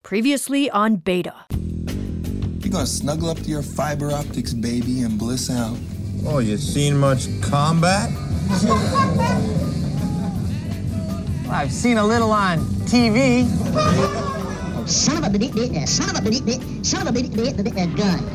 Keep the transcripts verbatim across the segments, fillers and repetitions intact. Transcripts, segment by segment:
Previously on Beta. You gonna snuggle up to your fiber optics, baby, and bliss out? Oh, you seen much combat? I've seen a little on T V. Son of a bit, bit, son of a bit, bit, son of a bit, bit, bit, bit, gun.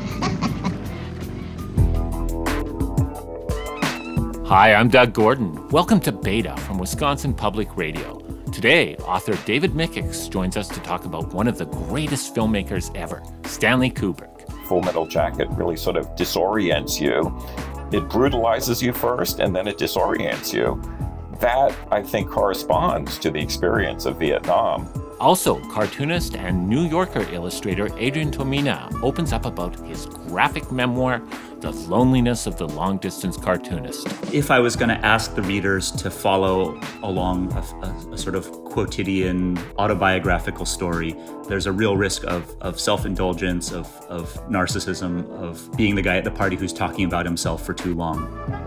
Hi, I'm Doug Gordon. Welcome to Beta from Wisconsin Public Radio. Today, author David Mickix joins us to talk about one of the greatest filmmakers ever, Stanley Kubrick. Full Metal Jacket really sort of disorients you. It brutalizes you first, and then it disorients you. That, I think, corresponds to the experience of Vietnam. Also, cartoonist and New Yorker illustrator Adrian Tomina opens up about his graphic memoir, The Loneliness of the Long-Distance Cartoonist. If I was going to ask the readers to follow along a, a, a sort of quotidian autobiographical story, there's a real risk of, of self-indulgence, of, of narcissism, of being the guy at the party who's talking about himself for too long.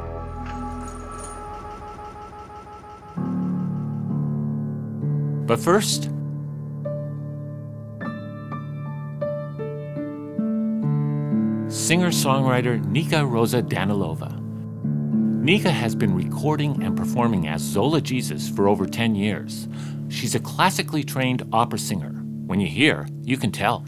But first, singer-songwriter Nika Rosa Danilova. Nika has been recording and performing as Zola Jesus for over ten years. She's a classically trained opera singer. When you hear, you can tell.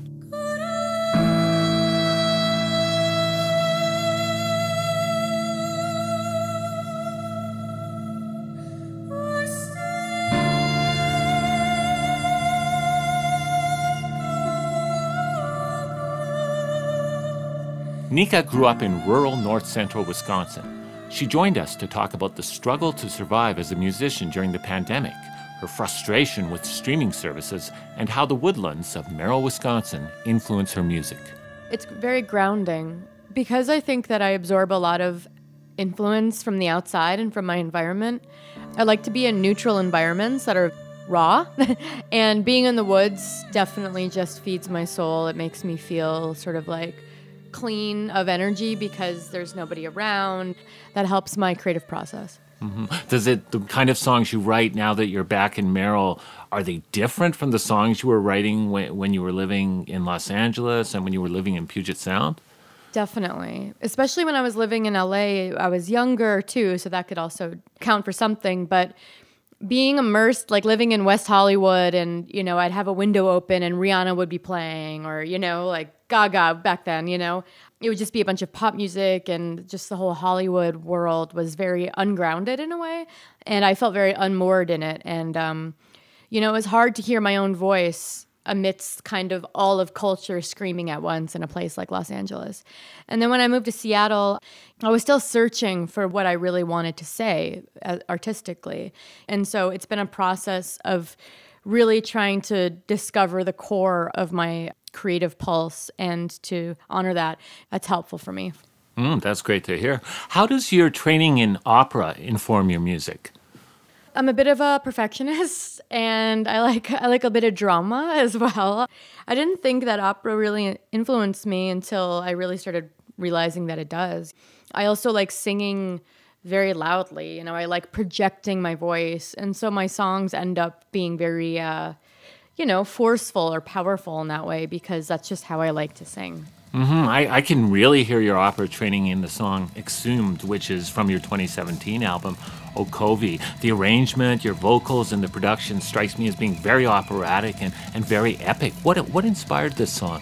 Nika grew up in rural north-central Wisconsin. She joined us to talk about the struggle to survive as a musician during the pandemic, her frustration with streaming services, and how the woodlands of Merrill, Wisconsin influence her music. It's very grounding because I think that I absorb a lot of influence from the outside and from my environment. I like to be in neutral environments that are raw, and being in the woods definitely just feeds my soul. It makes me feel sort of like clean of energy because there's nobody around. That helps my creative process. Mm-hmm. Does it, the kind of songs you write now that you're back in Merrill, are they different from the songs you were writing when, when you were living in Los Angeles and when you were living in Puget Sound? Definitely. Especially when I was living in L A, I was younger too, so that could also count for something. But being immersed, like living in West Hollywood, and, you know, I'd have a window open and Rihanna would be playing, or, you know, like Gaga back then, you know, it would just be a bunch of pop music, and just the whole Hollywood world was very ungrounded in a way. And I felt very unmoored in it. And, um, you know, it was hard to hear my own voice amidst kind of all of culture screaming at once in a place like Los Angeles. And then when I moved to Seattle, I was still searching for what I really wanted to say uh, artistically. And so it's been a process of really trying to discover the core of my creative pulse and to honor that. That's helpful for me. Mm, that's great to hear. How does your training in opera inform your music? I'm a bit of a perfectionist, and I like I like a bit of drama as well. I didn't think that opera really influenced me until I really started realizing that it does. I also like singing very loudly. You know, I like projecting my voice, and so my songs end up being very, uh, you know, forceful or powerful in that way because that's just how I like to sing. Mm-hmm. I, I can really hear your opera training in the song Exhumed, which is from your twenty seventeen album, Okovi. The arrangement, your vocals, and the production strikes me as being very operatic and, and very epic. What what inspired this song?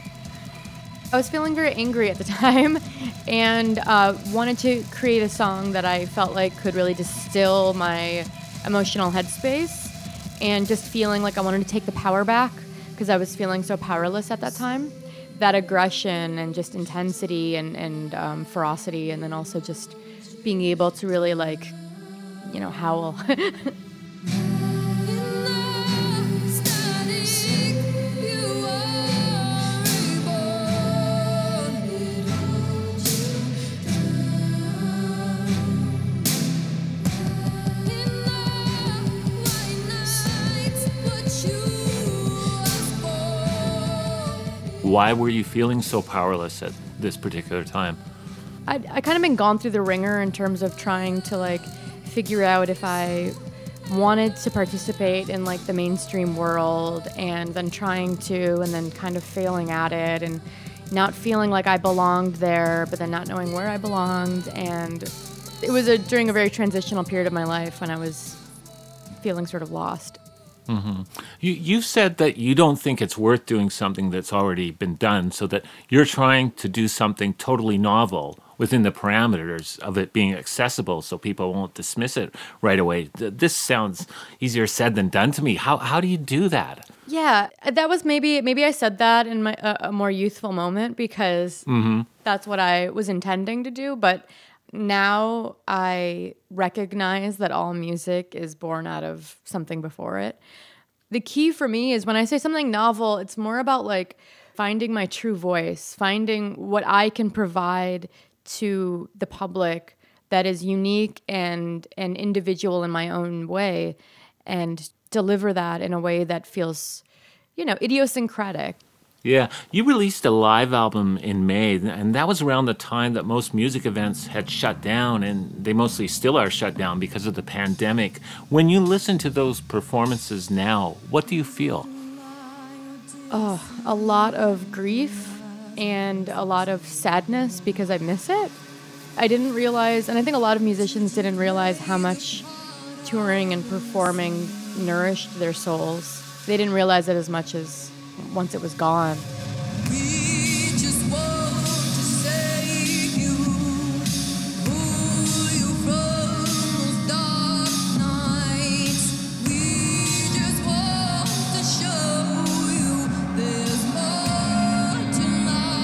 I was feeling very angry at the time and uh, wanted to create a song that I felt like could really distill my emotional headspace, and just feeling like I wanted to take the power back because I was feeling so powerless at that time. That aggression and just intensity and, and um, ferocity, and then also just being able to really, like, you know, howl. Why were you feeling so powerless at this particular time? I I kind of been gone through the ringer in terms of trying to like figure out if I wanted to participate in like the mainstream world and then trying to and then kind of failing at it and not feeling like I belonged there, but then not knowing where I belonged. And it was a, during a very transitional period of my life when I was feeling sort of lost. Mm-hmm. You, you've said that you don't think it's worth doing something that's already been done, so that you're trying to do something totally novel within the parameters of it being accessible so people won't dismiss it right away. This sounds easier said than done to me. How how do you do that? Yeah, that was maybe maybe I said that in my uh, a more youthful moment because mm-hmm. that's what I was intending to do, but now I recognize that all music is born out of something before it. The key for me is when I say something novel, it's more about like finding my true voice, finding what I can provide to the public that is unique and and individual in my own way, and deliver that in a way that feels, you know, idiosyncratic. Yeah, you released a live album in May, and that was around the time that most music events had shut down, and they mostly still are shut down because of the pandemic. When you listen to those performances now, what do you feel? Oh, a lot of grief and a lot of sadness because I miss it. I didn't realize, and I think a lot of musicians didn't realize how much touring and performing nourished their souls. They didn't realize it as much as once it was gone. We just want to save you, pull you from those dark nights. We just want to show you there's more to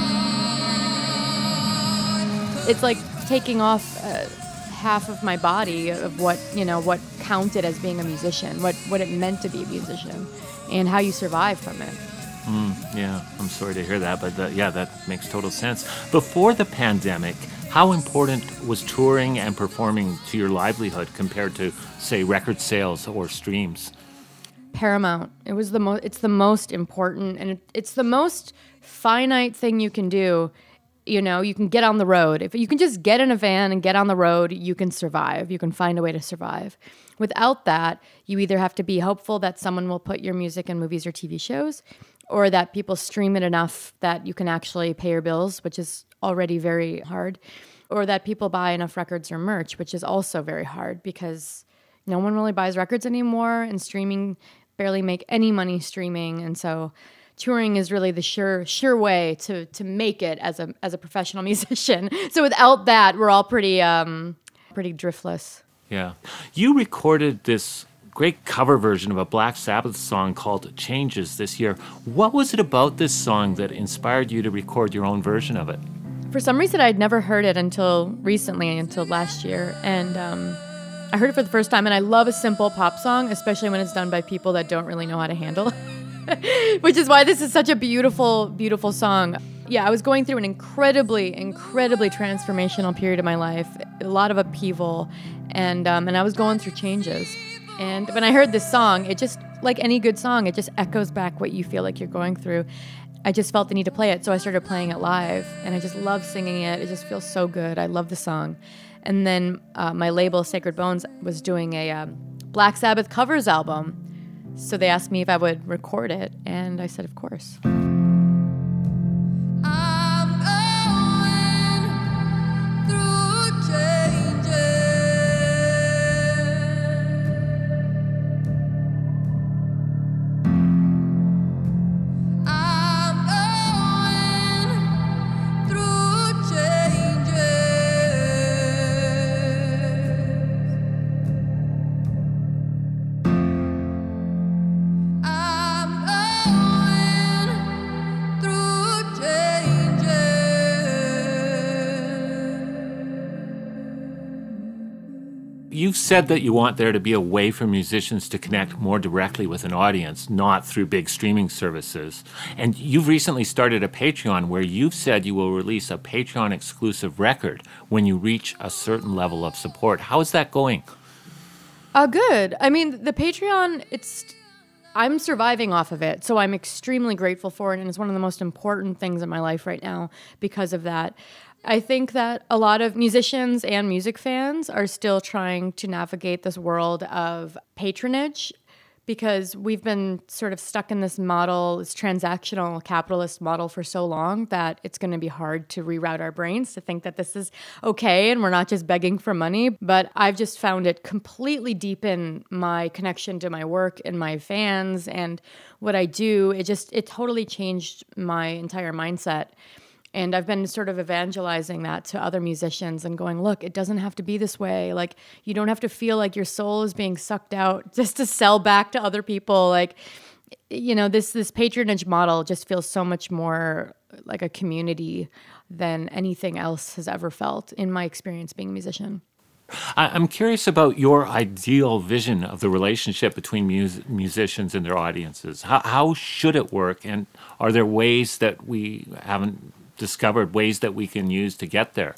life. It's like taking off uh, half of my body of what, you know, what counted as being a musician, what, what it meant to be a musician, and how you survive from it. Mm, yeah, I'm sorry to hear that, but the, yeah, that makes total sense. Before the pandemic, how important was touring and performing to your livelihood compared to, say, record sales or streams? Paramount. It was the most. It's the most important, and it, it's the most finite thing you can do. You know, you can get on the road. If you can just get in a van and get on the road, you can survive. You can find a way to survive. Without that, you either have to be hopeful that someone will put your music in movies or T V shows, or that people stream it enough that you can actually pay your bills, which is already very hard, or that people buy enough records or merch, which is also very hard because no one really buys records anymore, and streaming barely make any money streaming. And so touring is really the sure sure way to to make it as a as a professional musician. So without that, we're all pretty um, pretty driftless. Yeah. You recorded this great cover version of a Black Sabbath song called Changes this year. What was it about this song that inspired you to record your own version of it? For some reason, I'd never heard it until recently, until last year. And um, I heard it for the first time, and I love a simple pop song, especially when it's done by people that don't really know how to handle it, which is why this is such a beautiful, beautiful song. Yeah, I was going through an incredibly, incredibly transformational period of my life, a lot of upheaval, and um, and I was going through changes. And when I heard this song, it just, like any good song, it just echoes back what you feel like you're going through. I just felt the need to play it, so I started playing it live, and I just love singing it. It just feels so good. I love the song. And then uh, my label, Sacred Bones, was doing a um, Black Sabbath covers album, so they asked me if I would record it, and I said, of course. You've said that you want there to be a way for musicians to connect more directly with an audience, not through big streaming services. And you've recently started a Patreon where you've said you will release a Patreon-exclusive record when you reach a certain level of support. How is that going? Uh, good. I mean, the Patreon, it's I'm surviving off of it, so I'm extremely grateful for it, and it's one of the most important things in my life right now because of that. I think that a lot of musicians and music fans are still trying to navigate this world of patronage because we've been sort of stuck in this model, this transactional capitalist model for so long that it's going to be hard to reroute our brains to think that this is okay and we're not just begging for money. But I've just found it completely deepen my connection to my work and my fans and what I do. It just, it totally changed my entire mindset. And I've been sort of evangelizing that to other musicians and going, look, it doesn't have to be this way. Like, you don't have to feel like your soul is being sucked out just to sell back to other people. Like, you know, this this patronage model just feels so much more like a community than anything else has ever felt in my experience being a musician. I- I'm curious about your ideal vision of the relationship between mus- musicians and their audiences. How, how should it work? And are there ways that we haven't discovered, ways that we can use to get there?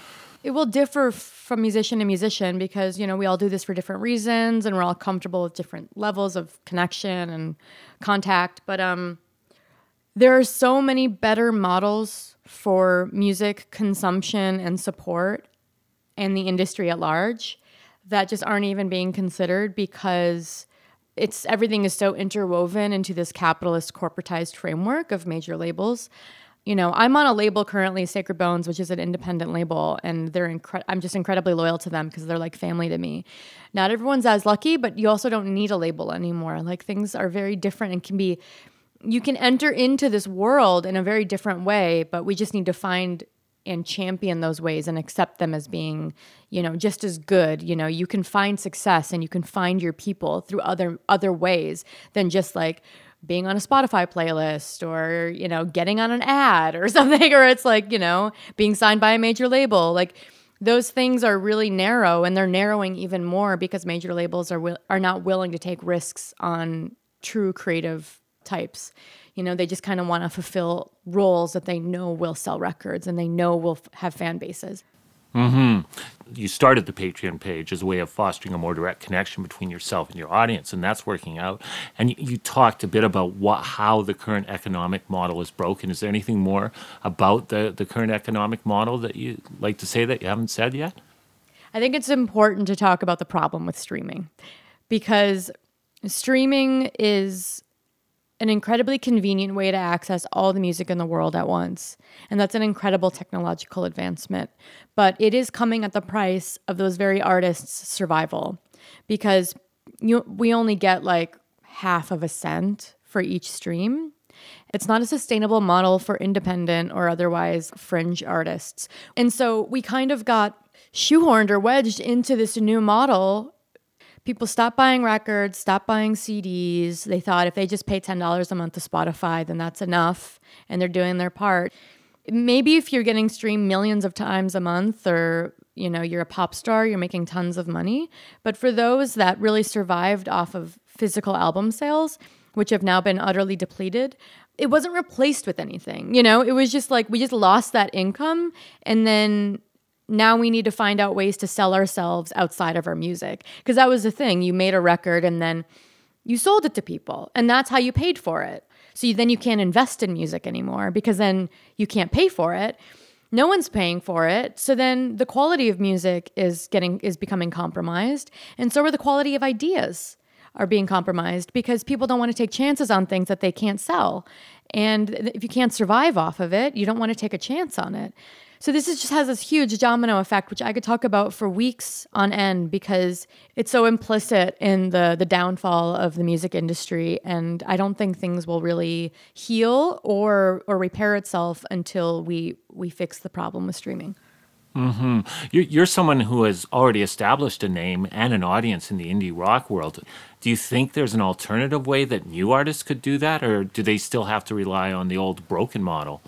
It will differ from musician to musician because, you know, we all do this for different reasons and we're all comfortable with different levels of connection and contact. But um, there are so many better models for music consumption and support and the industry at large that just aren't even being considered because it's everything is so interwoven into this capitalist corporatized framework of major labels. You know, I'm on a label currently, Sacred Bones, which is an independent label, and they're incre- I'm just incredibly loyal to them because they're like family to me. Not everyone's as lucky, but you also don't need a label anymore. Like, things are very different and can be, you can enter into this world in a very different way, but we just need to find and champion those ways and accept them as being, you know, just as good. You know, you can find success and you can find your people through other other ways than just like being on a Spotify playlist or, you know, getting on an ad or something, or it's like, you know, being signed by a major label. Like, those things are really narrow, and they're narrowing even more because major labels are wi- are not willing to take risks on true creative types. You know, they just kind of want to fulfill roles that they know will sell records and they know will f- have fan bases. Mm-hmm. You started the Patreon page as a way of fostering a more direct connection between yourself and your audience, and that's working out. And you, you talked a bit about what, how the current economic model is broken. Is there anything more about the, the current economic model that you'd like to say that you haven't said yet? I think it's important to talk about the problem with streaming because streaming is an incredibly convenient way to access all the music in the world at once. And that's an incredible technological advancement. But it is coming at the price of those very artists' survival because you, we only get like half of a cent for each stream. It's not a sustainable model for independent or otherwise fringe artists. And so we kind of got shoehorned or wedged into this new model. People stopped buying records, stopped buying C Ds. They thought if they just pay ten dollars a month to Spotify, then that's enough, and they're doing their part. Maybe if you're getting streamed millions of times a month or, you know, you're a pop star, you're making tons of money. But for those that really survived off of physical album sales, which have now been utterly depleted, it wasn't replaced with anything. You know, it was just like we just lost that income, and then now we need to find out ways to sell ourselves outside of our music. Because that was the thing. You made a record and then you sold it to people. And that's how you paid for it. So you, then you can't invest in music anymore because then you can't pay for it. No one's paying for it. So then the quality of music is getting is becoming compromised. And so are the quality of ideas are being compromised because people don't want to take chances on things that they can't sell. And if you can't survive off of it, you don't want to take a chance on it. So this is just has this huge domino effect, which I could talk about for weeks on end because it's so implicit in the the downfall of the music industry. And I don't think things will really heal or or repair itself until we we fix the problem with streaming. Mm-hmm. You're, you're someone who has already established a name and an audience in the indie rock world. Do you think there's an alternative way that new artists could do that, or do they still have to rely on the old broken model?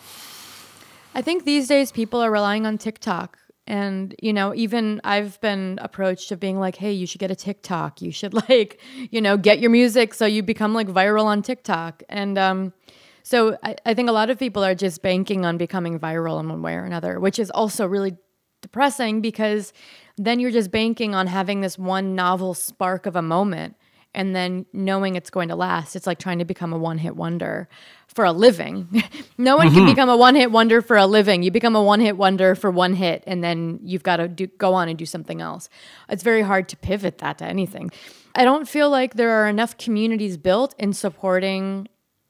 I think these days people are relying on TikTok. And, you know, even I've been approached of being like, hey, you should get a TikTok. You should like, you know, get your music so you become like viral on TikTok. And um, so I, I think a lot of people are just banking on becoming viral in one way or another, which is also really depressing because then you're just banking on having this one novel spark of a moment. and then knowing it's going to last. It's like trying to become a one-hit wonder for a living. No one can become a one-hit wonder for a living. You become a one-hit wonder for one hit, and then you've got to do, go on and do something else. It's very hard to pivot that to anything. I don't feel like there are enough communities built in supporting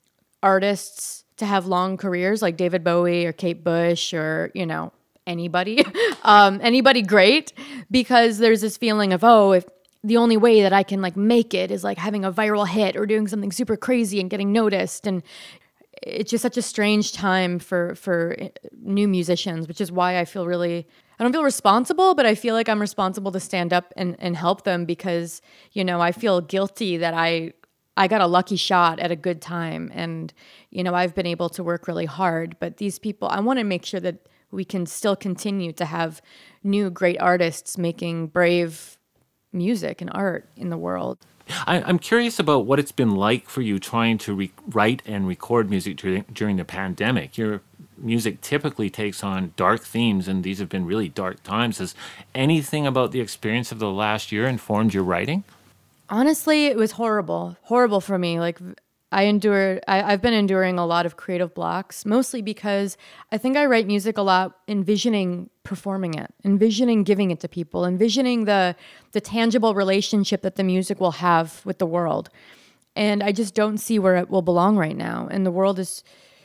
artists to have long careers like David Bowie or Kate Bush or, you know, anybody, um, anybody great, because there's this feeling of, oh, if the only way that I can like make it is like having a viral hit or doing something super crazy and getting noticed. And it's just such a strange time for, for new musicians, which is why I feel really, I don't feel responsible, but I feel like I'm responsible to stand up and, and help them because, you know, I feel guilty that I, I got a lucky shot at a good time. And, you know, I've been able to work really hard, but these people, I want to make sure that we can still continue to have new great artists making brave music and art in the world. I, I'm curious about what it's been like for you trying to re- write and record music during, during the pandemic. Your music typically takes on dark themes, and these have been really dark times. Has anything about the experience of the last year informed your writing? Honestly, it was horrible, horrible for me. Like I endured, I, I've been enduring a lot of creative blocks, mostly because I think I write music a lot envisioning performing it, envisioning giving it to people, envisioning the the tangible relationship that the music will have with the world. And I just don't see where it will belong right now. And the world is,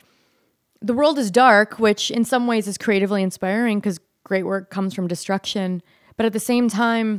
the world is dark, which in some ways is creatively inspiring because great work comes from destruction. But at the same time,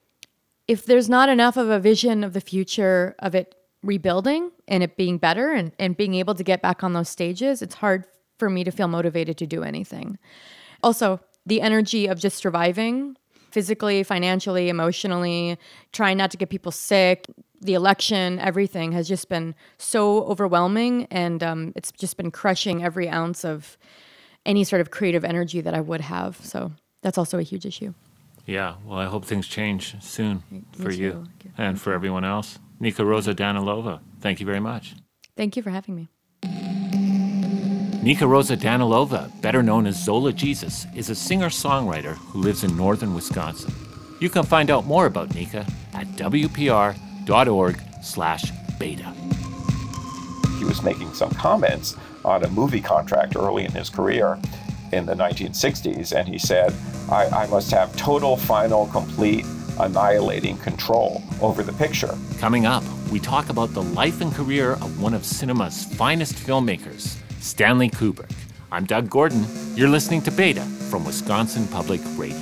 if there's not enough of a vision of the future of it rebuilding and it being better and, and being able to get back on those stages, it's hard for me to feel motivated to do anything. Also, the energy of just surviving physically, financially, emotionally, trying not to get people sick, the election, everything has just been so overwhelming, and um, it's just been crushing every ounce of any sort of creative energy that I would have. So that's also a huge issue. Yeah, well, I hope things change soon Me for too. you Okay. and for everyone else. Nika Rosa Danilova, thank you very much. Thank you for having me. Nika Rosa Danilova, better known as Zola Jesus, is a singer-songwriter who lives in northern Wisconsin. You can find out more about Nika at w p r dot org slash beta. He was making some comments on a movie contract early in his career in the nineteen sixties, and he said, I, I must have total, final, complete, annihilating control over the picture. Coming up, we talk about the life and career of one of cinema's finest filmmakers, Stanley Kubrick. I'm Doug Gordon. You're listening to Beta from Wisconsin Public Radio.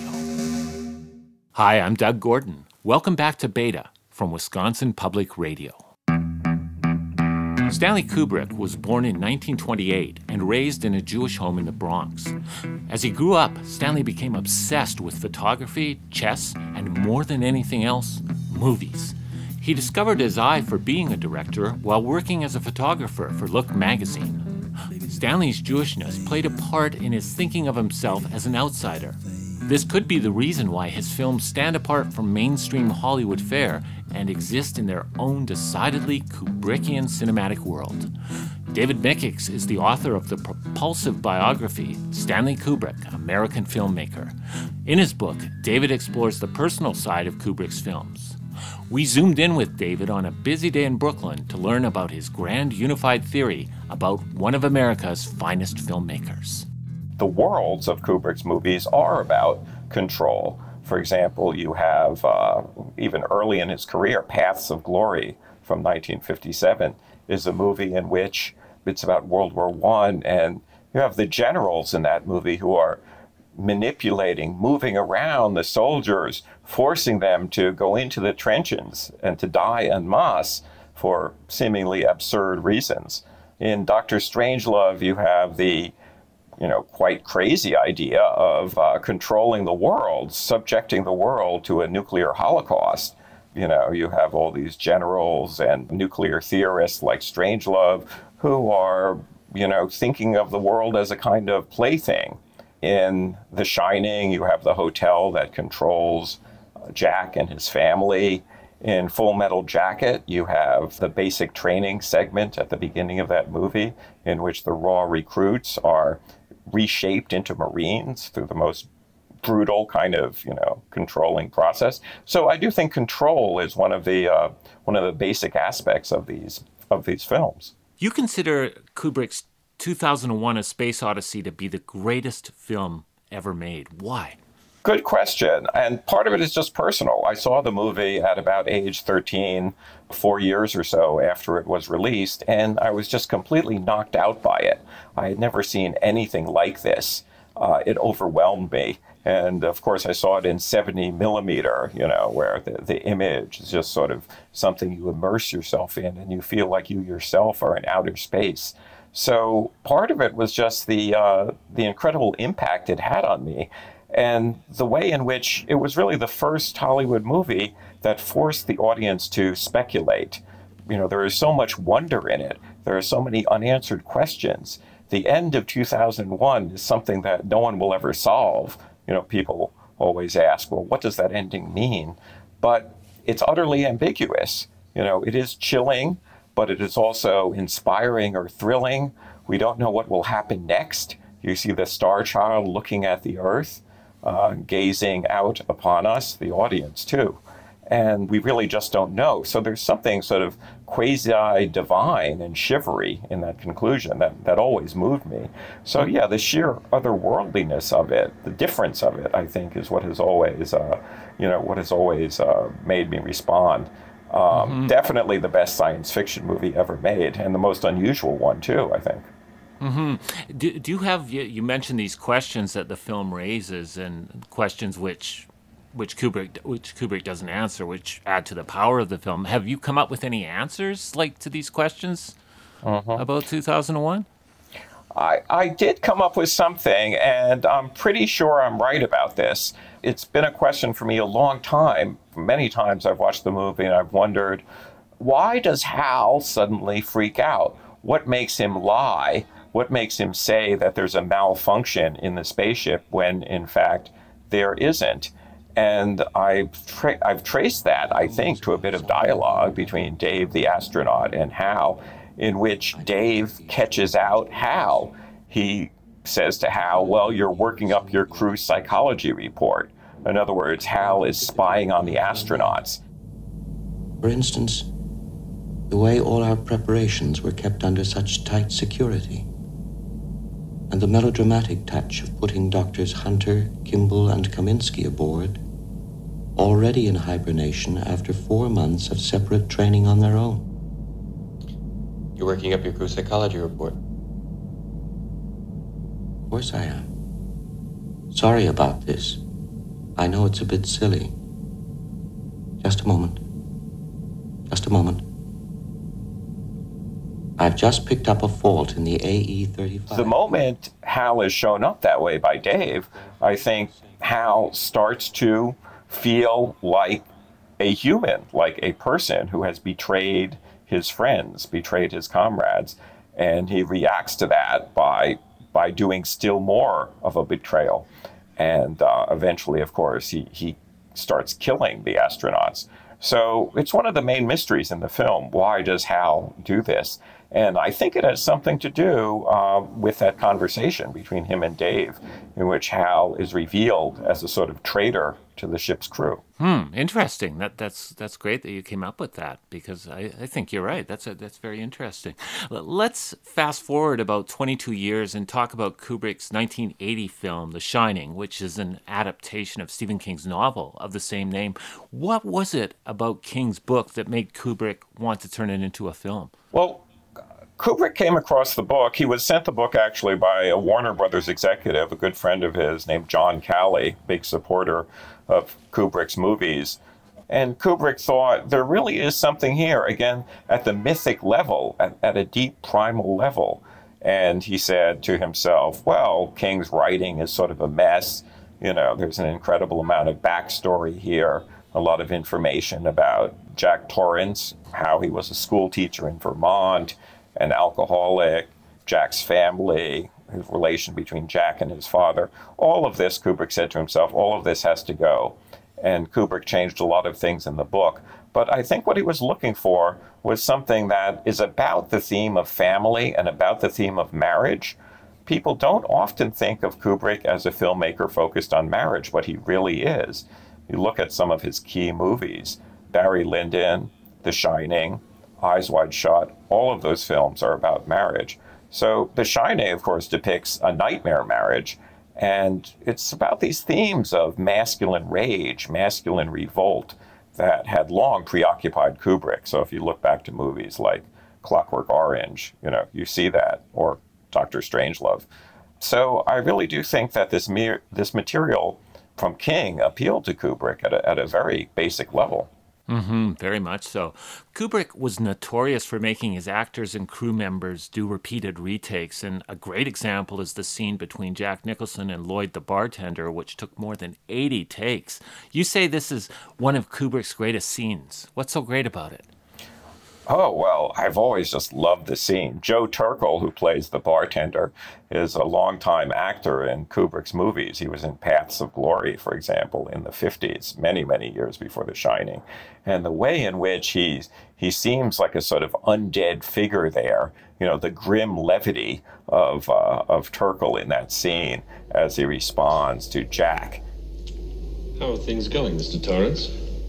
Hi, I'm Doug Gordon. Welcome back to Beta from Wisconsin Public Radio. Stanley Kubrick was born in nineteen twenty-eight and raised in a Jewish home in the Bronx. As he grew up, Stanley became obsessed with photography, chess, and more than anything else, movies. He discovered his eye for being a director while working as a photographer for Look magazine. Stanley's Jewishness played a part in his thinking of himself as an outsider. This could be the reason why his films stand apart from mainstream Hollywood fare and exist in their own decidedly Kubrickian cinematic world. David Mickix is the author of the propulsive biography, Stanley Kubrick, American Filmmaker. In his book, David explores the personal side of Kubrick's films. We zoomed in with David on a busy day in Brooklyn to learn about his grand unified theory about one of America's finest filmmakers. The worlds of Kubrick's movies are about control. For example, you have, uh, even early in his career, Paths of Glory from nineteen fifty-seven is a movie in which it's about World War One, and you have the generals in that movie who are manipulating, moving around the soldiers, forcing them to go into the trenches and to die en masse for seemingly absurd reasons. In Doctor Strangelove, you have the you know, quite crazy idea of uh, controlling the world, subjecting the world to a nuclear holocaust. You know, you have all these generals and nuclear theorists like Strangelove who are, you know, thinking of the world as a kind of plaything. In The Shining, you have the hotel that controls uh, Jack and his family. In Full Metal Jacket, you have the basic training segment at the beginning of that movie in which the raw recruits are reshaped into Marines through the most brutal kind of, you know, controlling process. So I do think control is one of the uh, one of the basic aspects of these of these films. You consider Kubrick's two thousand one: A Space Odyssey to be the greatest film ever made. Why? Good question. And part of it is just personal. I saw the movie at about age thirteen, four years or so after it was released, and I was just completely knocked out by it. I had never seen anything like this. Uh, it overwhelmed me. And of course, I saw it in seventy millimeter, you know, where the, the image is just sort of something you immerse yourself in and you feel like you yourself are in outer space. So part of it was just the uh, the incredible impact it had on me. And the way in which it was really the first Hollywood movie that forced the audience to speculate. You know, there is so much wonder in it. There are so many unanswered questions. The end of two thousand one is something that no one will ever solve. You know, people always ask, well, what does that ending mean? But it's utterly ambiguous. You know, it is chilling, but it is also inspiring or thrilling. We don't know what will happen next. You see the Star Child looking at the Earth. Uh, gazing out upon us, the audience too. And we really just don't know. So there's something sort of quasi-divine and shivery in that conclusion that, that always moved me. So yeah, the sheer otherworldliness of it, the difference of it, I think is what has always, uh, you know, what has always uh, made me respond. Um, mm-hmm. Definitely the best science fiction movie ever made, and the most unusual one too, I think. Mm-hmm. Do, do you have, you, you mentioned these questions that the film raises, and questions which which Kubrick which Kubrick doesn't answer, which add to the power of the film. Have you come up with any answers like to these questions mm-hmm. about two thousand one? I, I did come up with something, and I'm pretty sure I'm right about this. It's been a question for me a long time. Many times I've watched the movie and I've wondered, why does Hal suddenly freak out? What makes him lie? What makes him say that there's a malfunction in the spaceship when, in fact, there isn't? And I've, tra- I've traced that, I think, to a bit of dialogue between Dave the astronaut and Hal, in which Dave catches out Hal. He says to Hal, well, you're working up your crew psychology report. In other words, Hal is spying on the astronauts. For instance, the way all our preparations were kept under such tight security, and the melodramatic touch of putting Doctors Hunter, Kimball, and Kaminsky aboard, already in hibernation after four months of separate training on their own. You're working up your crew psychology report. Of course I am. Sorry about this. I know it's a bit silly. Just a moment. Just a moment. I've just picked up a fault in the A E thirty-five. The moment Hal is shown up that way by Dave, I think Hal starts to feel like a human, like a person who has betrayed his friends, betrayed his comrades, and he reacts to that by by doing still more of a betrayal. And uh, eventually, of course, he, he starts killing the astronauts. So it's one of the main mysteries in the film. Why does Hal do this? And I think it has something to do uh, with that conversation between him and Dave, in which Hal is revealed as a sort of traitor to the ship's crew. Hmm, interesting. That that's that's great that you came up with that, because I, I think you're right. That's a, that's very interesting. Let's fast forward about twenty-two years and talk about Kubrick's nineteen eighty film, The Shining, which is an adaptation of Stephen King's novel of the same name. What was it about King's book that made Kubrick want to turn it into a film? Well, Kubrick came across the book. He was sent the book actually by a Warner Brothers executive, a good friend of his named John Calley, big supporter of Kubrick's movies. And Kubrick thought there really is something here, again, at the mythic level, at, at a deep primal level. And he said to himself, well, King's writing is sort of a mess. You know, there's an incredible amount of backstory here, a lot of information about Jack Torrance, how he was a school teacher in Vermont, an alcoholic, Jack's family, his relation between Jack and his father. All of this, Kubrick said to himself, all of this has to go. And Kubrick changed a lot of things in the book. But I think what he was looking for was something that is about the theme of family and about the theme of marriage, people don't often think of Kubrick as a filmmaker focused on marriage, but he really is. You look at some of his key movies, Barry Lyndon, The Shining, Eyes Wide Shut, all of those films are about marriage. So The Shining, of course, depicts a nightmare marriage, and it's about these themes of masculine rage, masculine revolt that had long preoccupied Kubrick. So if you look back to movies like Clockwork Orange, you know, you see that, or Doctor Strangelove. So I really do think that this mere, this material from King appealed to Kubrick at a, at a very basic level. Mm-hmm, very much so. Kubrick was notorious for making his actors and crew members do repeated retakes, and a great example is the scene between Jack Nicholson and Lloyd the bartender, which took more than eighty takes. You say this is one of Kubrick's greatest scenes. What's so great about it? Oh, well, I've always just loved the scene. Joe Turkel, who plays the bartender, is a longtime actor in Kubrick's movies. He was in Paths of Glory, for example, in the fifties, many, many years before The Shining. And the way in which he's, he seems like a sort of undead figure there, you know, the grim levity of, uh, of Turkel in that scene as he responds to Jack. How are things going, Mister Torrance?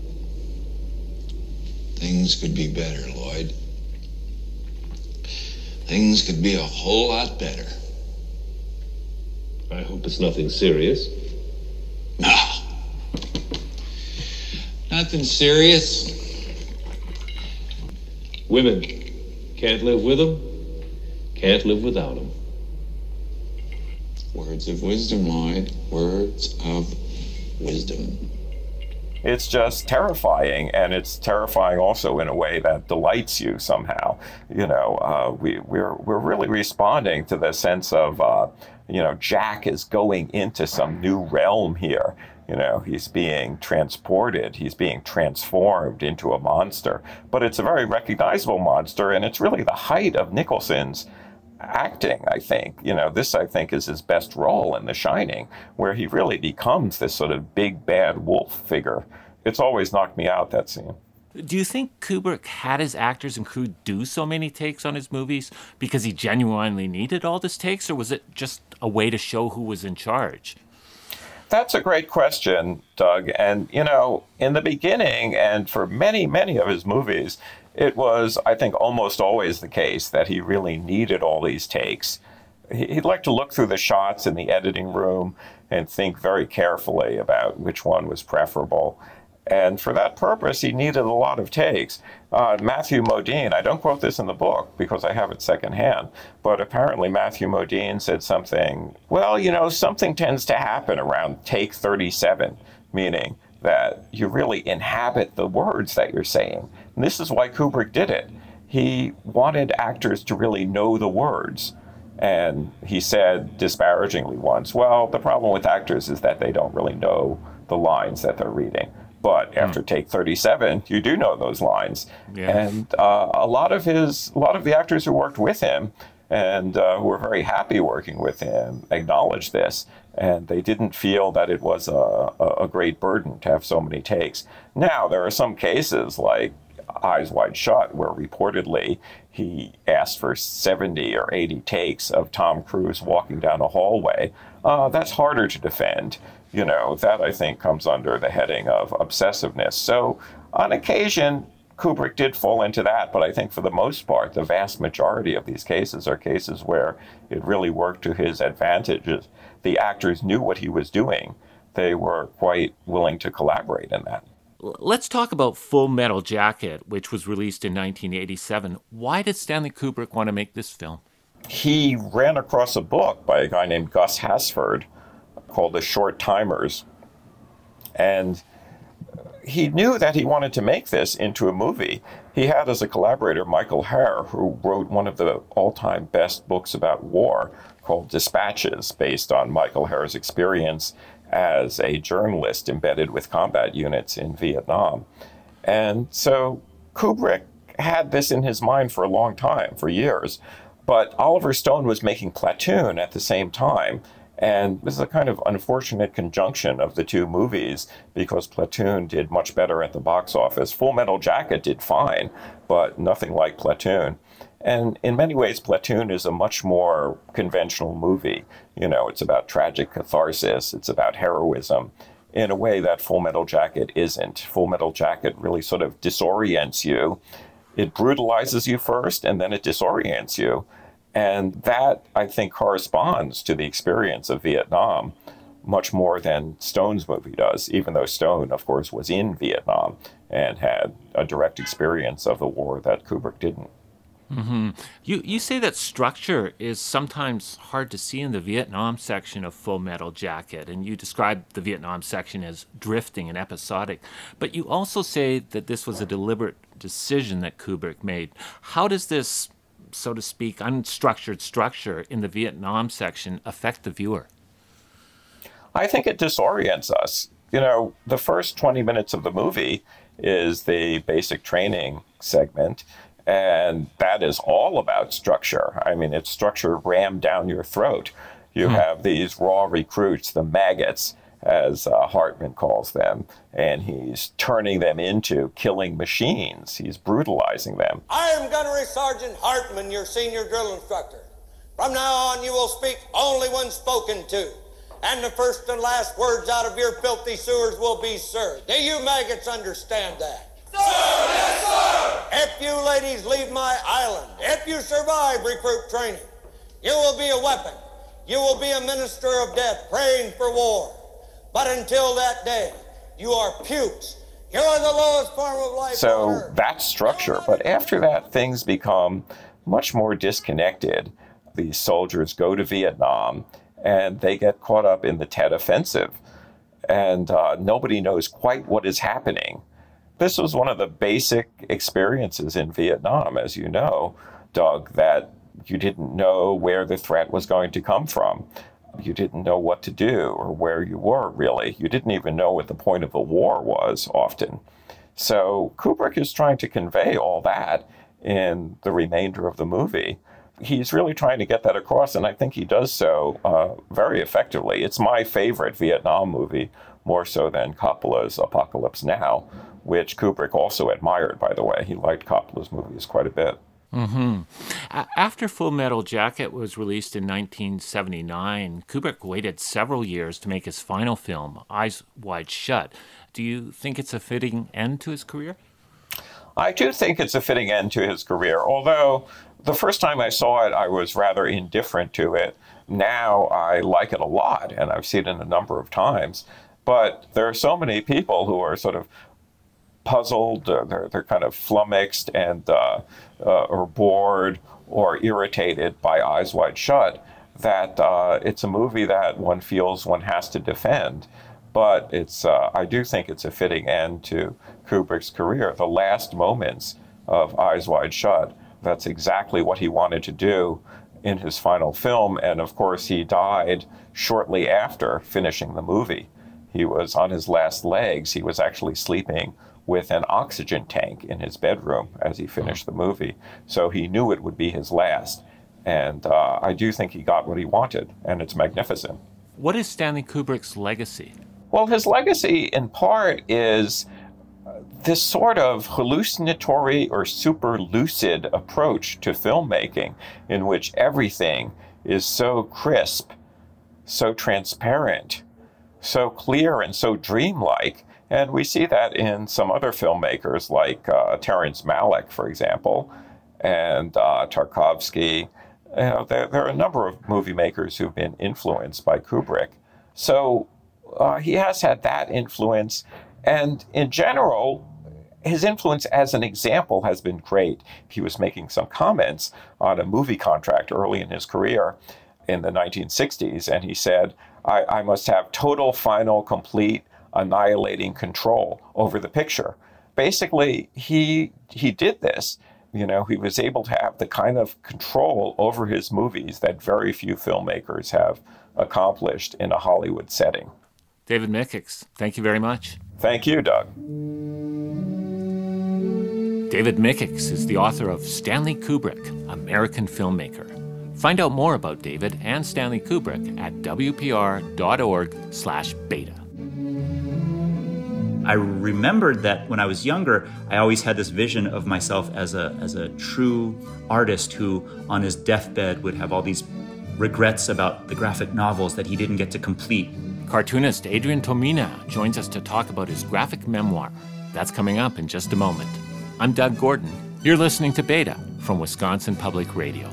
Things could be better, Lloyd. Things could be a whole lot better. I hope it's nothing serious. No. Nothing serious. Women. Can't live with them. Can't live without them. Words of wisdom, Lloyd. Words of wisdom. It's just terrifying, and it's terrifying also in a way that delights you somehow. You know, uh, we, we're we're really responding to the sense of, uh, you know, Jack is going into some new realm here. You know, he's being transported, he's being transformed into a monster. But it's a very recognizable monster, and it's really the height of Nicholson's acting, I think. You know, this, I think, is his best role in The Shining, where he really becomes this sort of big bad wolf figure. It's always knocked me out, that scene. Do you think Kubrick had his actors and crew do so many takes on his movies because he genuinely needed all these takes, or was it just a way to show who was in charge? That's a great question, Doug. And, you know, in the beginning, and for many, many of his movies, it was, I think, almost always the case that he really needed all these takes. He'd like to look through the shots in the editing room and think very carefully about which one was preferable. And for that purpose, he needed a lot of takes. Uh, Matthew Modine, I don't quote this in the book because I have it secondhand, but apparently Matthew Modine said something, well, you know, something tends to happen around take thirty-seven, meaning that you really inhabit the words that you're saying. And this is why Kubrick did it. He wanted actors to really know the words. And he said disparagingly once, well, the problem with actors is that they don't really know the lines that they're reading. But after mm. take thirty-seven, you do know those lines. Yeah. And uh, a lot of his, a lot of the actors who worked with him and uh, who were very happy working with him acknowledged this. And they didn't feel that it was a, a great burden to have so many takes. Now, there are some cases like Eyes Wide Shut, where reportedly he asked for seventy or eighty takes of Tom Cruise walking down a hallway. Uh, that's harder to defend. You know, that I think comes under the heading of obsessiveness. So on occasion, Kubrick did fall into that, but I think for the most part, the vast majority of these cases are cases where it really worked to his advantage. The actors knew what he was doing. They were quite willing to collaborate in that. Let's talk about Full Metal Jacket, which was released in nineteen eighty-seven. Why did Stanley Kubrick want to make this film? He ran across a book by a guy named Gus Hasford called The Short Timers. And he knew that he wanted to make this into a movie. He had as a collaborator Michael Herr, who wrote one of the all-time best books about war called Dispatches, based on Michael Herr's experience as a journalist embedded with combat units in Vietnam. And so Kubrick had this in his mind for a long time, for years. But Oliver Stone was making Platoon at the same time. And this is a kind of unfortunate conjunction of the two movies because Platoon did much better at the box office. Full Metal Jacket did fine, but nothing like Platoon. And in many ways, Platoon is a much more conventional movie. You know, it's about tragic catharsis, it's about heroism, in a way that Full Metal Jacket isn't. Full Metal Jacket really sort of disorients you. It brutalizes you first, and then it disorients you. And that, I think, corresponds to the experience of Vietnam much more than Stone's movie does, even though Stone, of course, was in Vietnam and had a direct experience of the war that Kubrick didn't. Mm-hmm. You you say that structure is sometimes hard to see in the Vietnam section of Full Metal Jacket, and you describe the Vietnam section as drifting and episodic. But you also say that this was a deliberate decision that Kubrick made. How does this, so to speak, unstructured structure in the Vietnam section affect the viewer? I think it disorients us. You know, the first twenty minutes of the movie is the basic training segment. And that is all about structure. I mean, it's structure rammed down your throat. You hmm. have these raw recruits, the maggots, as uh, Hartman calls them, and he's turning them into killing machines. He's brutalizing them. I am Gunnery Sergeant Hartman, your senior drill instructor. From now on, you will speak only when spoken to, and the first and last words out of your filthy sewers will be, sir. Do you maggots understand that? Sir, yes, sir! If you ladies leave my island, if you survive recruit training, you will be a weapon. You will be a minister of death praying for war. But until that day, you are pukes. You are the lowest form of life. So that's structure. But after that, things become much more disconnected. These soldiers go to Vietnam and they get caught up in the Tet Offensive. And uh, nobody knows quite what is happening. This was one of the basic experiences in Vietnam, as you know, Doug, that you didn't know where the threat was going to come from. You didn't know what to do or where you were, really. You didn't even know what the point of the war was, often. So Kubrick is trying to convey all that in the remainder of the movie. He's really trying to get that across, and I think he does so uh, very effectively. It's my favorite Vietnam movie, more so than Coppola's Apocalypse Now, which Kubrick also admired, by the way. He liked Coppola's movies quite a bit. Mm-hmm. After Full Metal Jacket was released in nineteen seventy-nine, Kubrick waited several years to make his final film, Eyes Wide Shut. Do you think it's a fitting end to his career? I do think it's a fitting end to his career, although the first time I saw it, I was rather indifferent to it. Now I like it a lot, and I've seen it a number of times. But there are so many people who are sort of puzzled, uh, they're, they're kind of flummoxed and uh, uh, or bored or irritated by Eyes Wide Shut, that uh, it's a movie that one feels one has to defend. But it's uh, I do think it's a fitting end to Kubrick's career. The last moments of Eyes Wide Shut, that's exactly what he wanted to do in his final film. And of course, he died shortly after finishing the movie. He was on his last legs. He was actually sleeping with an oxygen tank in his bedroom as he finished the movie. So he knew it would be his last. And uh, I do think he got what he wanted, and it's magnificent. What is Stanley Kubrick's legacy? Well, his legacy, in part, is this sort of hallucinatory or super lucid approach to filmmaking in which everything is so crisp, so transparent, so clear and so dreamlike. And we see that in some other filmmakers like uh, Terrence Malick, for example, and uh, Tarkovsky. You know, there, there are a number of movie makers who've been influenced by Kubrick. So uh, he has had that influence. And in general, his influence as an example has been great. He was making some comments on a movie contract early in his career in the nineteen sixties, and he said, I, I must have total, final, complete, annihilating control over the picture. Basically, he he did this. You know, he was able to have the kind of control over his movies that very few filmmakers have accomplished in a Hollywood setting. David Mickix, thank you very much. Thank you, Doug. David Mickix is the author of Stanley Kubrick, American Filmmaker. Find out more about David and Stanley Kubrick at w p r dot org slash beta. I remembered that when I was younger, I always had this vision of myself as a as a true artist who, on his deathbed, would have all these regrets about the graphic novels that he didn't get to complete. Cartoonist Adrian Tomine joins us to talk about his graphic memoir. That's coming up in just a moment. I'm Doug Gordon. You're listening to Beta from Wisconsin Public Radio.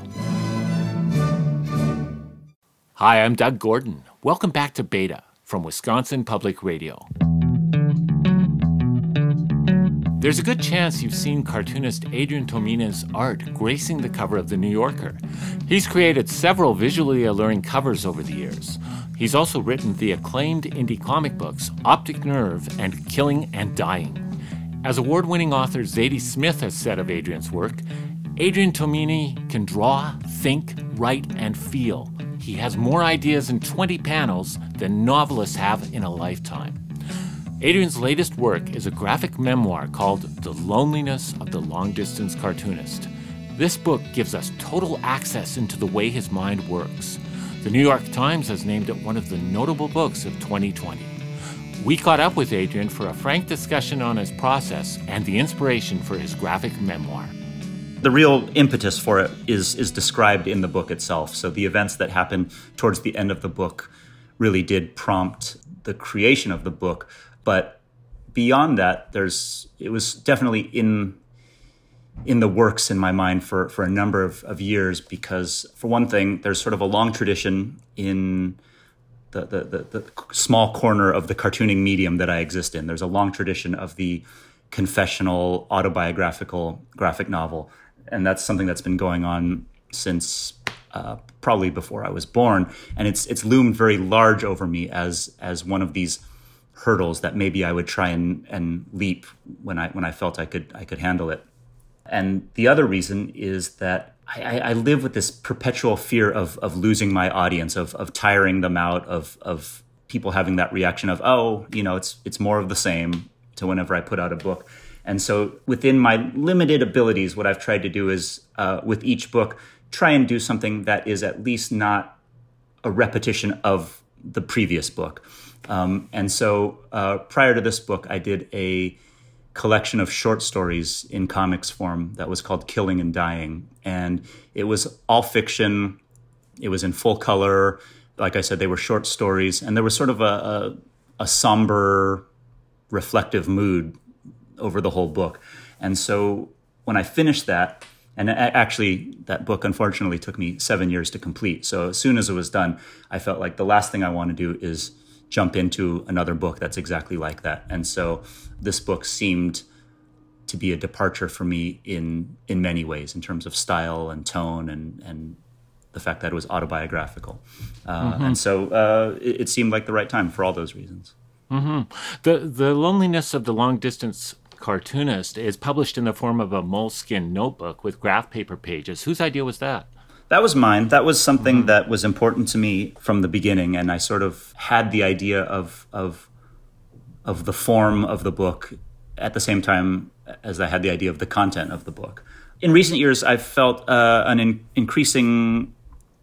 Hi, I'm Doug Gordon. Welcome back to Beta from Wisconsin Public Radio. There's a good chance you've seen cartoonist Adrian Tomine's art gracing the cover of The New Yorker. He's created several visually alluring covers over the years. He's also written the acclaimed indie comic books Optic Nerve and Killing and Dying. As award-winning author Zadie Smith has said of Adrian's work, Adrian Tomine can draw, think, write, and feel. He has more ideas in twenty panels than novelists have in a lifetime. Adrian's latest work is a graphic memoir called The Loneliness of the Long-Distance Cartoonist. This book gives us total access into the way his mind works. The New York Times has named it one of the notable books of twenty twenty. We caught up with Adrian for a frank discussion on his process and the inspiration for his graphic memoir. The real impetus for it is is described in the book itself. So the events that happen towards the end of the book really did prompt the creation of the book. But beyond that, there's it was definitely in in the works in my mind for, for a number of, of years because, for one thing, there's sort of a long tradition in the, the, the, the small corner of the cartooning medium that I exist in. There's a long tradition of the confessional, autobiographical graphic novel. And that's something that's been going on since uh, probably before I was born. And it's it's loomed very large over me as as one of these hurdles that maybe I would try and, and leap when I when I felt I could I could handle it. And the other reason is that I, I live with this perpetual fear of of losing my audience, of of tiring them out, of of people having that reaction of, oh, you know, it's it's more of the same to whenever I put out a book. And so within my limited abilities, what I've tried to do is, uh, with each book, try and do something that is at least not a repetition of the previous book. Um, and so uh, prior to this book, I did a collection of short stories in comics form that was called Killing and Dying. And it was all fiction. It was in full color. Like I said, they were short stories. And there was sort of a, a, a somber, reflective mood over the whole book. And so when I finished that, and actually that book unfortunately took me seven years to complete. So as soon as it was done, I felt like the last thing I want to do is jump into another book that's exactly like that. And so this book seemed to be a departure for me in in many ways, in terms of style and tone and, and the fact that it was autobiographical. Uh, mm-hmm. And so uh, it, it seemed like the right time for all those reasons. Mm-hmm. The the Loneliness of the Long-Distance Cartoonist is published in the form of a moleskin notebook with graph paper pages. Whose idea was that? That was mine. That was something mm-hmm. that was important to me from the beginning, and I sort of had the idea of of of the form of the book at the same time as I had the idea of the content of the book. In recent years, I've felt uh, an in- increasing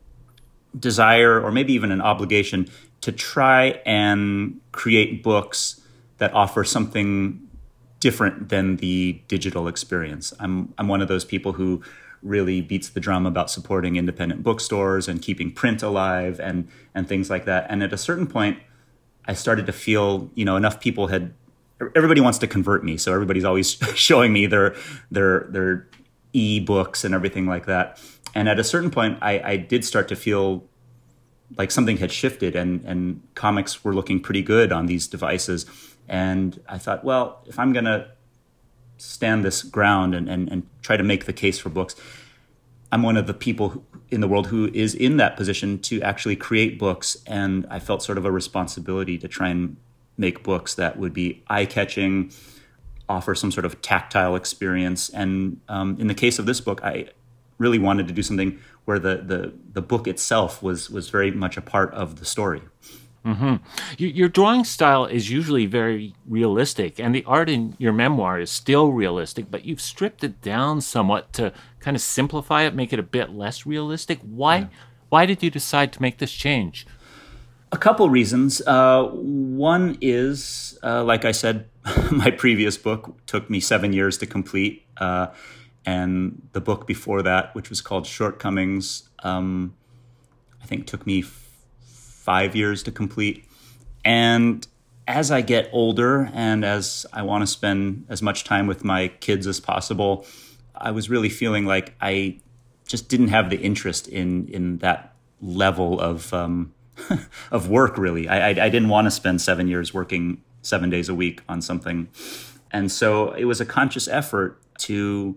desire, or maybe even an obligation, to try and create books that offer something different than the digital experience. I'm I'm one of those people who really beats the drum about supporting independent bookstores and keeping print alive and and things like that. And at a certain point, I started to feel, you know, enough people had, everybody wants to convert me, so everybody's always showing me their their their e-books and everything like that. And at a certain point, I, I did start to feel like something had shifted, and and comics were looking pretty good on these devices. And I thought, well, if I'm going to stand this ground and, and, and try to make the case for books, I'm one of the people who, in the world who is in that position to actually create books. And I felt sort of a responsibility to try and make books that would be eye-catching, offer some sort of tactile experience. And um, in the case of this book, I really wanted to do something where the, the, the book itself was, was very much a part of the story. Mm-hmm. Your drawing style is usually very realistic, and the art in your memoir is still realistic, but you've stripped it down somewhat to kind of simplify it, make it a bit less realistic. Why, yeah. why did you decide to make this change? A couple reasons. Uh, one is, uh, like I said, my previous book took me seven years to complete. Uh, and the book before that, which was called Shortcomings, um, I think took me f- five years to complete. And as I get older and as I want to spend as much time with my kids as possible, I was really feeling like I just didn't have the interest in, in that level of... Um, of work, really. I, I, I didn't want to spend seven years working seven days a week on something. And so it was a conscious effort to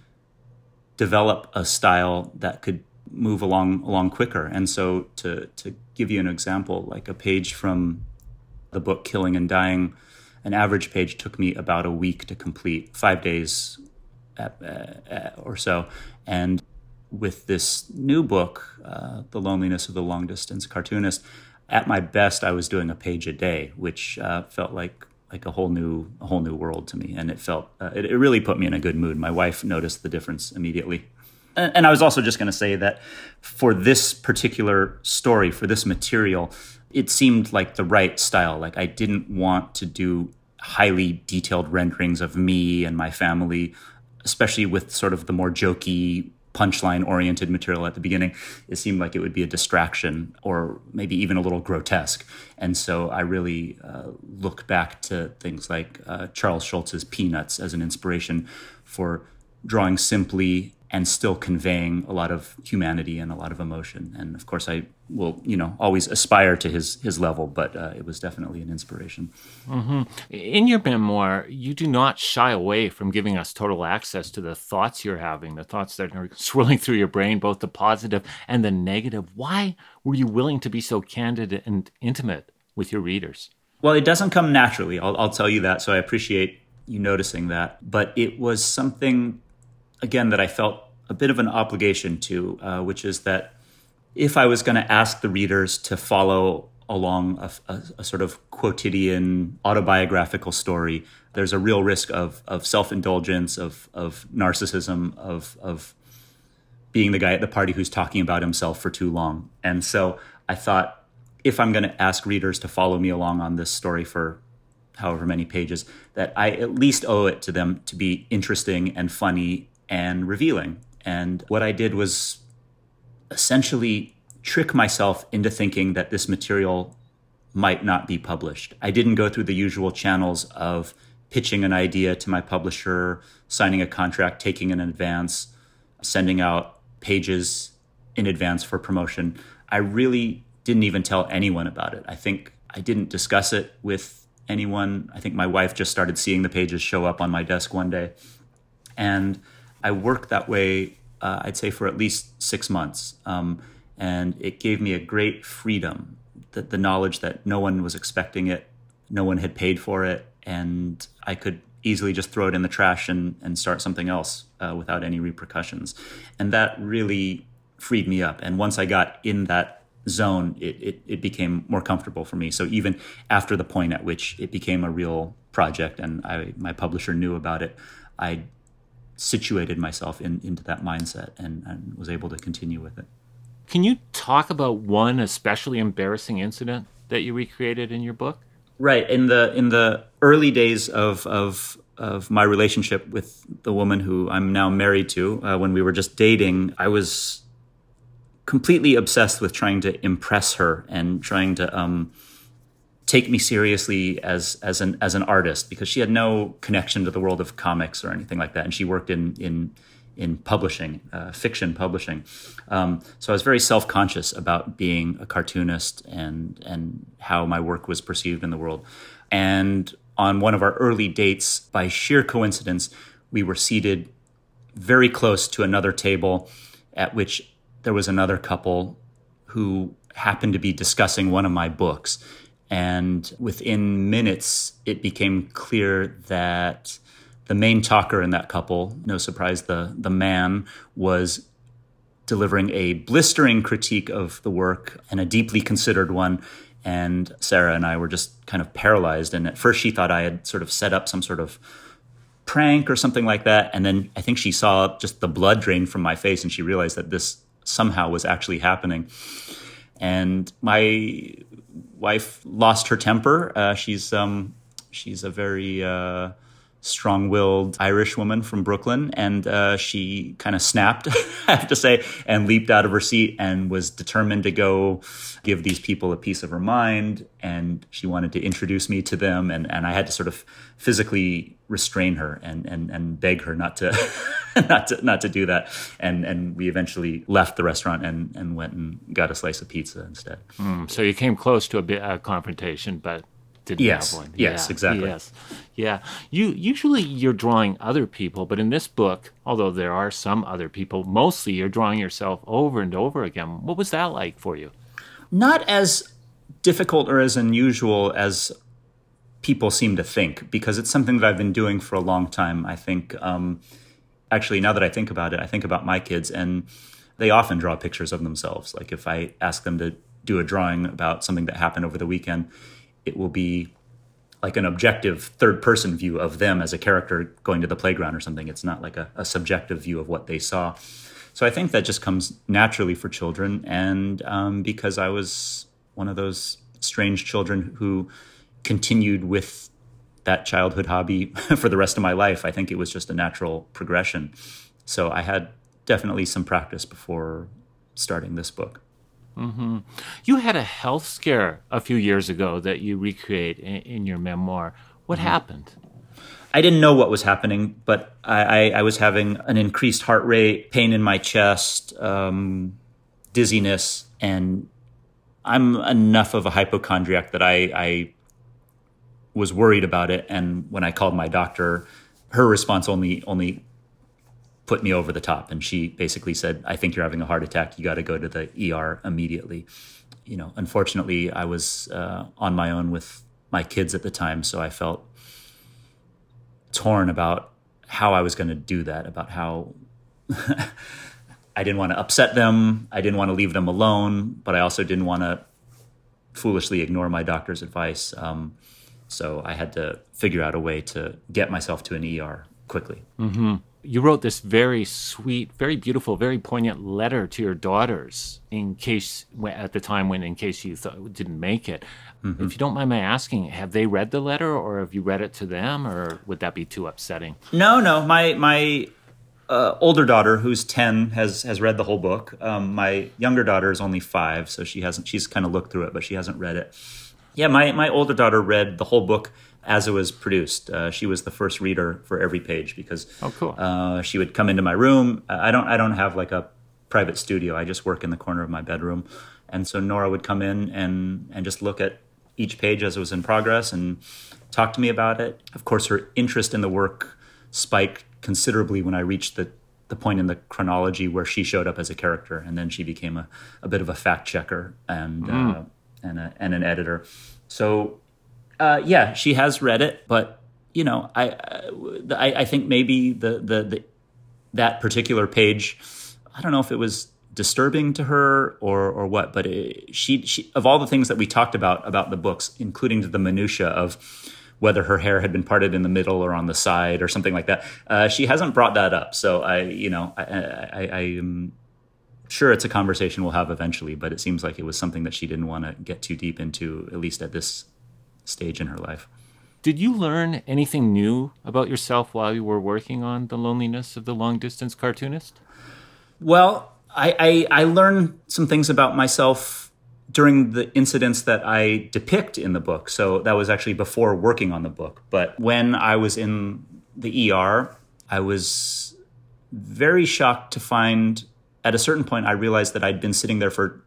develop a style that could move along along quicker. And so to, to give you an example, like a page from the book Killing and Dying, an average page took me about a week to complete, five days at, uh, or so. And with this new book, uh, The Loneliness of the Long Distance Cartoonist, at my best, I was doing a page a day, which uh, felt like like a whole new a whole new world to me, and it felt uh, it, it really put me in a good mood. My wife noticed the difference immediately, and, and I was also just going to say that for this particular story, for this material, it seemed like the right style. Like I didn't want to do highly detailed renderings of me and my family, especially with sort of the more jokey, punchline-oriented material at the beginning. It seemed like it would be a distraction or maybe even a little grotesque. And so I really uh, look back to things like uh, Charles Schulz's Peanuts as an inspiration for drawing simply and still conveying a lot of humanity and a lot of emotion. And of course, I will, you know, always aspire to his his level, but uh, it was definitely an inspiration. Mm-hmm. In your memoir, you do not shy away from giving us total access to the thoughts you're having, the thoughts that are swirling through your brain, both the positive and the negative. Why were you willing to be so candid and intimate with your readers? Well, it doesn't come naturally, I'll, I'll tell you that, so I appreciate you noticing that. But it was something, again, that I felt a bit of an obligation to, uh, which is that if I was going to ask the readers to follow along a, a, a sort of quotidian autobiographical story, there's a real risk of of self-indulgence, of of narcissism, of of being the guy at the party who's talking about himself for too long. And so I thought, if I'm going to ask readers to follow me along on this story for however many pages, that I at least owe it to them to be interesting and funny and revealing. And what I did was essentially trick myself into thinking that this material might not be published. I didn't go through the usual channels of pitching an idea to my publisher, signing a contract, taking an advance, sending out pages in advance for promotion. I really didn't even tell anyone about it. I think I didn't discuss it with anyone. I think my wife just started seeing the pages show up on my desk one day. And I worked that way, uh, I'd say, for at least six months. Um, and it gave me a great freedom, the, the knowledge that no one was expecting it, no one had paid for it, and I could easily just throw it in the trash and, and start something else uh, without any repercussions. And that really freed me up. And once I got in that zone, it, it, it became more comfortable for me. So even after the point at which it became a real project and I, my publisher knew about it, I situated myself in, into that mindset and, and was able to continue with it. Can you talk about one especially embarrassing incident that you recreated in your book? Right. In the in the early days of of of my relationship with the woman who I'm now married to, uh, when we were just dating, I was completely obsessed with trying to impress her and trying to um, take me seriously as as an as an artist, because she had no connection to the world of comics or anything like that, and she worked in in in publishing, uh, fiction publishing. Um, so I was very self-conscious about being a cartoonist and and how my work was perceived in the world. And on one of our early dates, by sheer coincidence, we were seated very close to another table at which there was another couple who happened to be discussing one of my books. And within minutes, it became clear that the main talker in that couple, no surprise, the, the man, was delivering a blistering critique of the work and a deeply considered one. And Sarah and I were just kind of paralyzed. And at first she thought I had sort of set up some sort of prank or something like that. And then I think she saw just the blood drain from my face and she realized that this somehow was actually happening. And my wife lost her temper. Uh, she's um, she's a very uh, strong-willed Irish woman from Brooklyn, and uh, she kind of snapped, I have to say, and leaped out of her seat and was determined to go give these people a piece of her mind, and she wanted to introduce me to them, and, and I had to sort of physically restrain her and and, and beg her not to not to not to do that, and and we eventually left the restaurant and, and went and got a slice of pizza instead. Mm, so you came close to a bit a confrontation, but didn't yes, have one. Yes, yeah, exactly. Yes, yeah. You usually you're drawing other people, but in this book, although there are some other people, mostly you're drawing yourself over and over again. What was that like for you? Not as difficult or as unusual as people seem to think, because it's something that I've been doing for a long time. I think, um, actually, now that I think about it, I think about my kids, and they often draw pictures of themselves. Like if I ask them to do a drawing about something that happened over the weekend, it will be like an objective third-person view of them as a character going to the playground or something. It's not like a, a subjective view of what they saw. So I think that just comes naturally for children. And um, because I was one of those strange children who continued with that childhood hobby for the rest of my life, I think it was just a natural progression. So I had definitely some practice before starting this book. Mm-hmm. You had a health scare a few years ago that you recreate in, in your memoir. What mm-hmm. happened? I didn't know what was happening, but I, I, I was having an increased heart rate, pain in my chest, um, dizziness, and I'm enough of a hypochondriac that I, I was worried about it. And when I called my doctor, her response only only put me over the top. And she basically said, I think you're having a heart attack. You got to go to the E R immediately. You know, unfortunately, I was uh, on my own with my kids at the time, so I felt torn about how I was going to do that, about how I didn't want to upset them. I didn't want to leave them alone, but I also didn't want to foolishly ignore my doctor's advice. Um, so I had to figure out a way to get myself to an E R quickly. Mm-hmm. You wrote this very sweet, very beautiful, very poignant letter to your daughters in case, at the time when, in case you thought didn't make it. Mm-hmm. If you don't mind my asking, have they read the letter, or have you read it to them, or would that be too upsetting? No, no. My my uh, older daughter, who's ten, has has read the whole book. Um, my younger daughter is only five, so she hasn't. She's kind of looked through it, but she hasn't read it. Yeah, my my older daughter read the whole book as it was produced. Uh, she was the first reader for every page because oh, cool. uh, she would come into my room. I don't I don't have like a private studio. I just work in the corner of my bedroom. And so Nora would come in and, and just look at each page as it was in progress and talk to me about it. Of course, her interest in the work spiked considerably when I reached the, the point in the chronology where she showed up as a character. And then she became a, a bit of a fact checker and, mm. uh, and, a, and an editor. So Uh, yeah, she has read it, but you know, I, I, I think maybe the, the, the, that particular page, I don't know if it was disturbing to her or, or what, but it, she, she, of all the things that we talked about, about the books, including the minutia of whether her hair had been parted in the middle or on the side or something like that, uh, she hasn't brought that up. So I, you know, I, I, I am sure it's a conversation we'll have eventually, but it seems like it was something that she didn't want to get too deep into, at least at this stage in her life. Did you learn anything new about yourself while you were working on The Loneliness of the Long-Distance Cartoonist? Well, I, I, I learned some things about myself during the incidents that I depict in the book. So that was actually before working on the book. But when I was in the E R, I was very shocked to find, at a certain point, I realized that I'd been sitting there for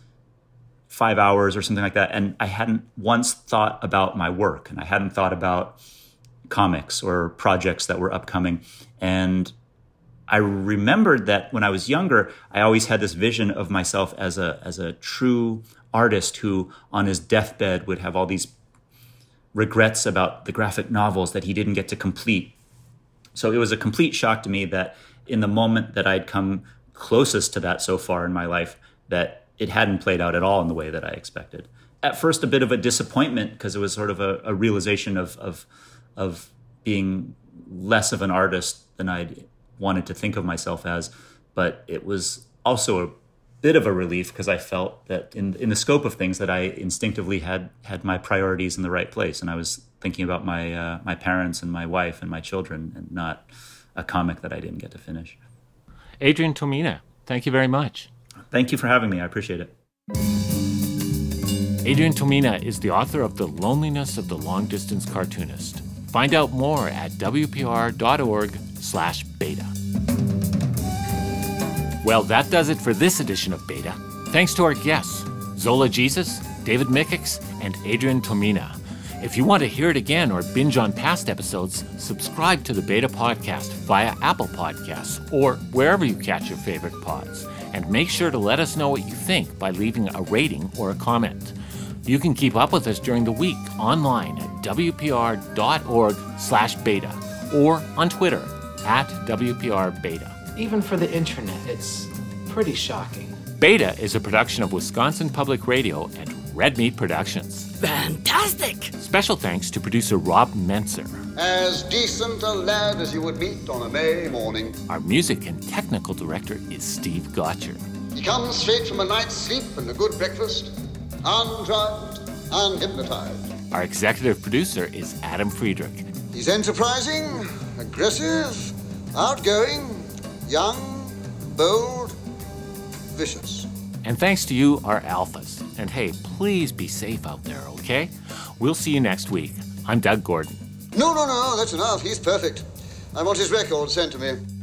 five hours or something like that. And I hadn't once thought about my work, and I hadn't thought about comics or projects that were upcoming. And I remembered that when I was younger, I always had this vision of myself as a, as a true artist who on his deathbed would have all these regrets about the graphic novels that he didn't get to complete. So it was a complete shock to me that in the moment that I'd come closest to that so far in my life, that it hadn't played out at all in the way that I expected. At first, a bit of a disappointment because it was sort of a, a realization of, of of being less of an artist than I'd wanted to think of myself as. But it was also a bit of a relief because I felt that in in the scope of things that I instinctively had had my priorities in the right place, and I was thinking about my uh, my parents and my wife and my children, and not a comic that I didn't get to finish. Adrian Tomina, thank you very much. Thank you for having me. I appreciate it. Adrian Tomina is the author of The Loneliness of the Long-Distance Cartoonist. Find out more at w p r dot org slash beta. Well, that does it for this edition of Beta. Thanks to our guests, Zola Jesus, David Mickix, and Adrian Tomina. If you want to hear it again or binge on past episodes, subscribe to the Beta Podcast via Apple Podcasts or wherever you catch your favorite pods. And make sure to let us know what you think by leaving a rating or a comment. You can keep up with us during the week online at w p r dot org slash beta or on Twitter at w p r beta. Even for the internet, it's pretty shocking. Beta is a production of Wisconsin Public Radio and Red Meat Productions. Fantastic! Special thanks to producer Rob Menser. As decent a lad as you would meet on a May morning. Our music and technical director is Steve Gotcher. He comes straight from a night's sleep and a good breakfast, undrugged, unhypnotized. Our executive producer is Adam Friedrich. He's enterprising, aggressive, outgoing, young, bold, vicious. And thanks to you, our alphas. And hey, please be safe out there, okay? We'll see you next week. I'm Doug Gordon. No, no, no, that's enough. He's perfect. I want his record sent to me.